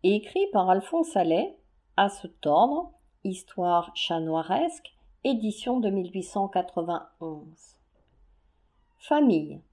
écrit par Alphonse Allais, À se tordre, histoire chat-noiresque, édition de 1891. Famille.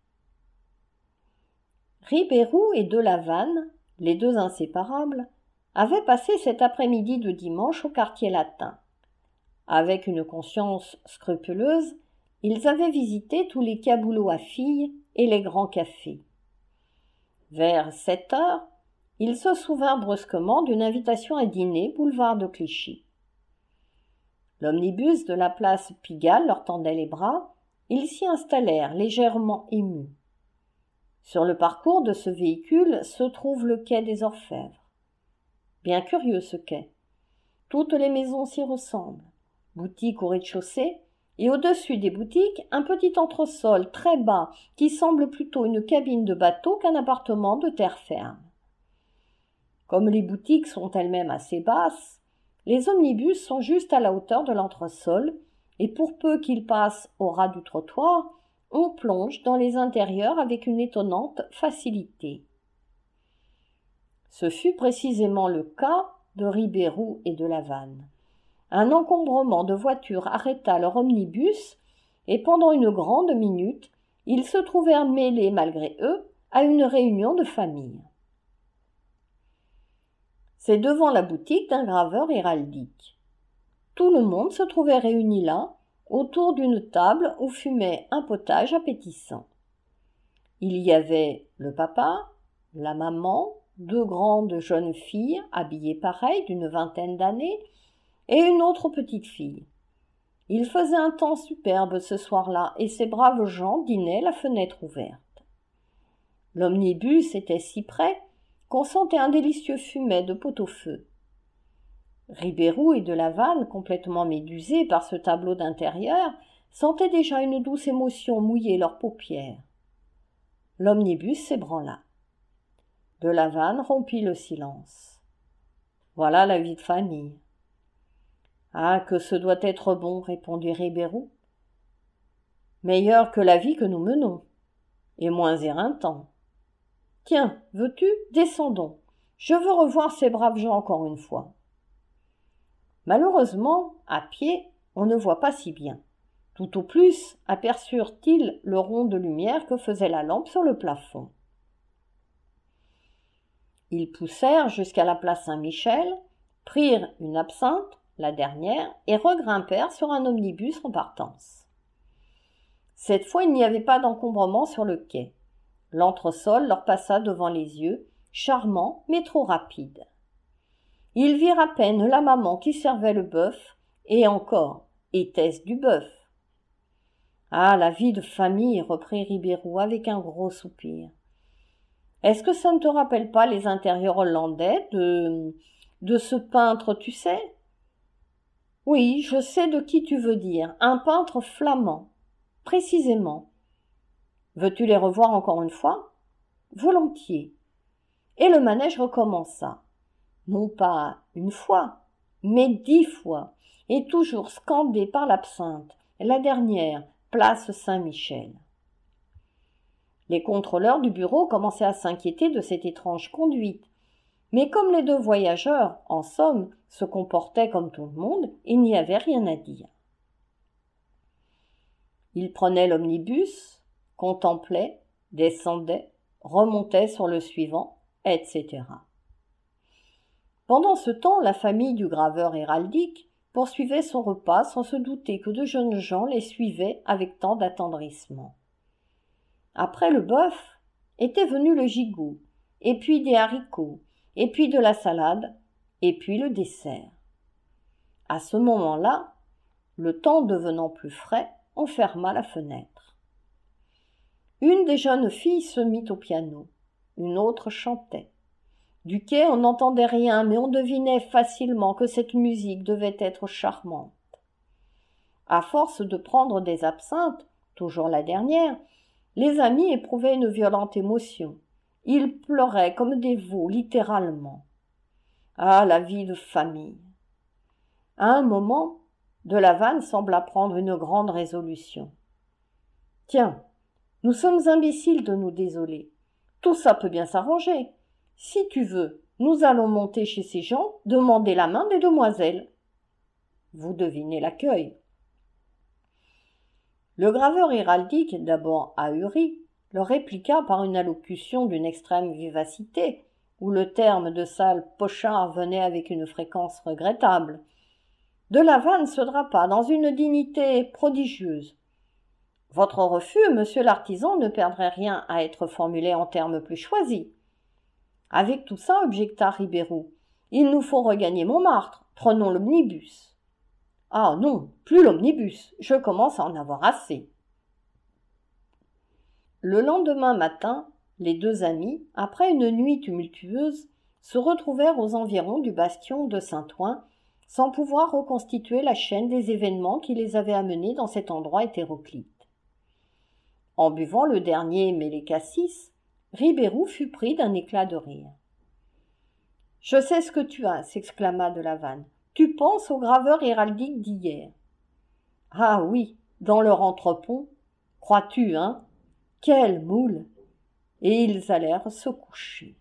Ribérou et Delavanne, les deux inséparables, avaient passé cet après-midi de dimanche au quartier latin. Avec une conscience scrupuleuse, ils avaient visité tous les caboulots à filles et les grands cafés. Vers 7 heures, ils se souvinrent brusquement d'une invitation à dîner boulevard de Clichy. L'omnibus de la place Pigalle leur tendait les bras, ils s'y installèrent légèrement émus. Sur le parcours de ce véhicule se trouve le quai des Orfèvres. Bien curieux ce quai. Toutes les maisons s'y ressemblent. Boutiques au rez-de-chaussée, et au-dessus des boutiques, un petit entresol très bas qui semble plutôt une cabine de bateau qu'un appartement de terre ferme. Comme les boutiques sont elles-mêmes assez basses, les omnibus sont juste à la hauteur de l'entresol, et pour peu qu'ils passent au ras du trottoir, on plonge dans les intérieurs avec une étonnante facilité. Ce fut précisément le cas de Ribérou et Delavanne. Un encombrement de voitures arrêta leur omnibus, et pendant une grande minute, ils se trouvèrent mêlés malgré eux à une réunion de famille. C'est devant la boutique d'un graveur héraldique. Tout le monde se trouvait réuni là, autour d'une table où fumait un potage appétissant. Il y avait le papa, la maman, deux grandes jeunes filles habillées pareilles d'une vingtaine d'années, et une autre petite fille. Il faisait un temps superbe ce soir-là, et ces braves gens dînaient la fenêtre ouverte. L'omnibus était si près qu'on sentait un délicieux fumet de pot-au-feu. Ribérou et Delavanne, complètement médusés par ce tableau d'intérieur, sentaient déjà une douce émotion mouiller leurs paupières. L'omnibus s'ébranla. Delavanne rompit le silence. Voilà la vie de famille. Ah, que ce doit être bon, répondit Ribérou. Meilleur que la vie que nous menons, et moins éreintant. Tiens, veux-tu, descendons. Je veux revoir ces braves gens encore une fois. Malheureusement, à pied, on ne voit pas si bien. Tout au plus aperçurent-ils le rond de lumière que faisait la lampe sur le plafond. Ils poussèrent jusqu'à la place Saint-Michel, prirent une absinthe, la dernière, et regrimpèrent sur un omnibus en partance. Cette fois, il n'y avait pas d'encombrement sur le quai. L'entresol leur passa devant les yeux, charmant mais trop rapide. Ils virent à peine la maman qui servait le bœuf, et encore, était-ce du bœuf? Ah, la vie de famille, reprit Ribérou avec un gros soupir. Est-ce que ça ne te rappelle pas les intérieurs hollandais de ce peintre, tu sais? Oui, je sais de qui tu veux dire, un peintre flamand, précisément. Veux-tu les revoir encore une fois? Volontiers. Et le manège recommença. Non pas une fois, mais 10 fois, et toujours scandé par l'absinthe, la dernière, place Saint-Michel. Les contrôleurs du bureau commençaient à s'inquiéter de cette étrange conduite. Mais comme les deux voyageurs, en somme, se comportaient comme tout le monde, il n'y avait rien à dire. Ils prenaient l'omnibus, contemplaient, descendaient, remontaient sur le suivant, etc. Pendant ce temps, la famille du graveur héraldique poursuivait son repas sans se douter que de jeunes gens les suivaient avec tant d'attendrissement. Après le bœuf, était venu le gigot, et puis des haricots, et puis de la salade, et puis le dessert. À ce moment-là, le temps devenant plus frais, on ferma la fenêtre. Une des jeunes filles se mit au piano, une autre chantait. Du quai, on n'entendait rien, mais on devinait facilement que cette musique devait être charmante. À force de prendre des absinthes, toujours la dernière, les amis éprouvaient une violente émotion. Ils pleuraient comme des veaux, littéralement. Ah, la vie de famille! À un moment, Delavanne sembla prendre une grande résolution. Tiens, nous sommes imbéciles de nous désoler. Tout ça peut bien s'arranger. Si tu veux, nous allons monter chez ces gens, demander la main des demoiselles. » Vous devinez l'accueil. Le graveur héraldique, d'abord ahuri, leur répliqua par une allocution d'une extrême vivacité, où le terme de sale pochard venait avec une fréquence regrettable. De Lavanne se drapa dans une dignité prodigieuse. « Votre refus, monsieur l'artisan, ne perdrait rien à être formulé en termes plus choisis. » « Avec tout ça, objecta Ribérou, il nous faut regagner Montmartre. Prenons l'omnibus. »« Ah non, plus l'omnibus, je commence à en avoir assez. » Le lendemain matin, les deux amis, après une nuit tumultueuse, se retrouvèrent aux environs du bastion de Saint-Ouen, sans pouvoir reconstituer la chaîne des événements qui les avaient amenés dans cet endroit hétéroclite. En buvant le dernier Mélécassis, Ribérou fut pris d'un éclat de rire. « Je sais ce que tu as, » s'exclama de Lavanne. « Tu penses au graveur héraldique d'hier. »« Ah oui, dans leur entrepont. Crois-tu, hein ? Quelle moule !» Et ils allèrent se coucher.